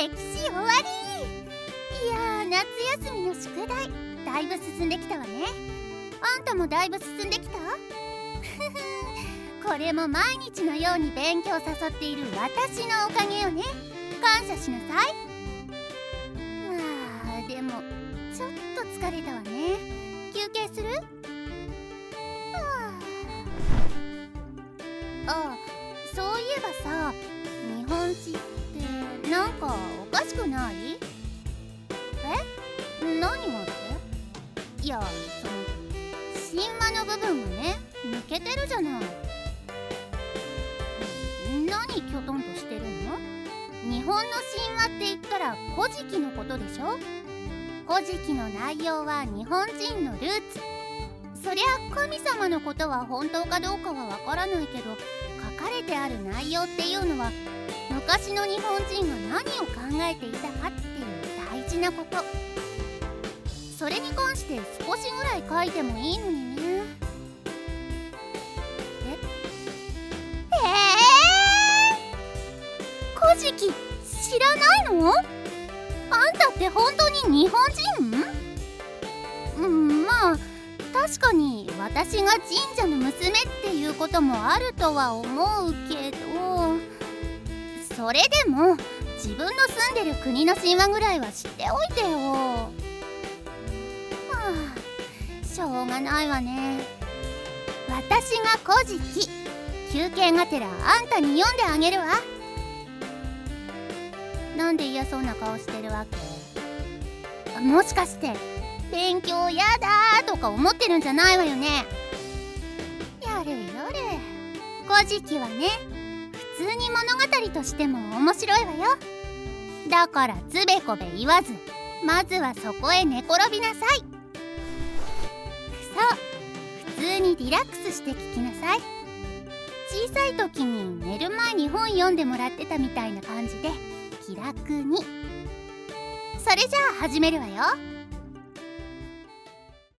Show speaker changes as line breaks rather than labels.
歴史終わり。いやー、夏休みの宿題だいぶ進んできたわね。あんたもだいぶ進んできた？これも毎日のように勉強を誘っている私のおかげよね。感謝しなさい。まあでもちょっと疲れたわね。休憩する？あ、そういえばさ、日本史ってなんかおかしくない？何がって？いや、その神話の部分がね、抜けてるじゃない。何きょとんとしてるの？日本の神話って言ったら古事記のことでしょ。古事記の内容は日本人のルーツ。そりゃ神様のことは本当かどうかはわからないけど、書かれてある内容っていうのは昔の日本人が何を考えていたかっていう大事なこと。それに関して少しぐらい書いてもいいのにね。古事記知らないの？あんたって本当に日本人？まあ確かに私が神社の娘っていうこともあるとは思うけど、それでも自分の住んでる国の神話ぐらいは知っておいてよ。しょうがないわね。私が古事記、休憩がてらあんたに読んであげるわ。なんで嫌そうな顔してるわけ？もしかして勉強やだとか思ってるんじゃないわよね。やれやれ、古事記はね、普通に物語としても面白いわよ。だからつべこべ言わず、まずはそこへ寝転びなさい。そう、普通にリラックスして聞きなさい。小さい時に寝る前に本読んでもらってたみたいな感じで気楽に。それじゃあ始めるわよ。